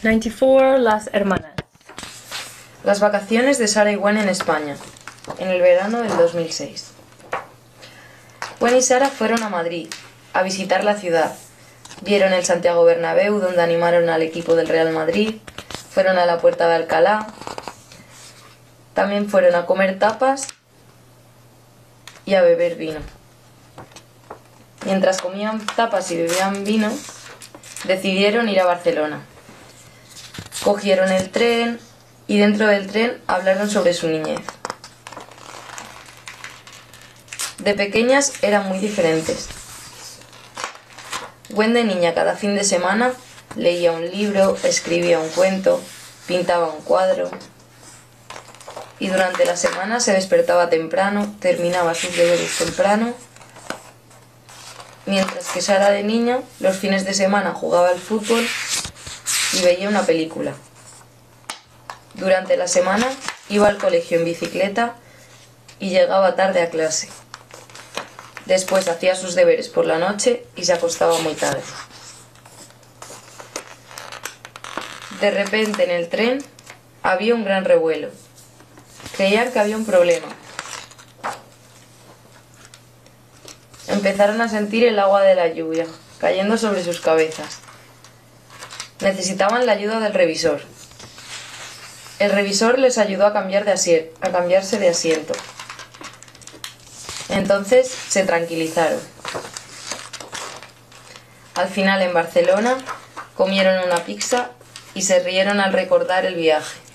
94. Las hermanas. Las vacaciones de Sara y Gwen en España, en el verano del 2006. Gwen y Sara fueron a Madrid, a visitar la ciudad. Vieron el Santiago Bernabéu, donde animaron al equipo del Real Madrid. Fueron a la Puerta de Alcalá. También fueron a comer tapas y a beber vino. Mientras comían tapas y bebían vino, decidieron ir a Barcelona. Cogieron el tren y dentro del tren hablaron sobre su niñez. De pequeñas eran muy diferentes. Gwen de niña cada fin de semana leía un libro, escribía un cuento, pintaba un cuadro y durante la semana se despertaba temprano, terminaba sus deberes temprano, mientras que Sara de niña los fines de semana jugaba al fútbol y veía una película. Durante la semana iba al colegio en bicicleta y llegaba tarde a clase. Después hacía sus deberes por la noche y se acostaba muy tarde. De repente en el tren había un gran revuelo. Creían que había un problema. Empezaron a sentir el agua de la lluvia cayendo sobre sus cabezas. Necesitaban la ayuda del revisor. El revisor les ayudó a cambiarse de asiento. Entonces se tranquilizaron. Al final en Barcelona comieron una pizza y se rieron al recordar el viaje.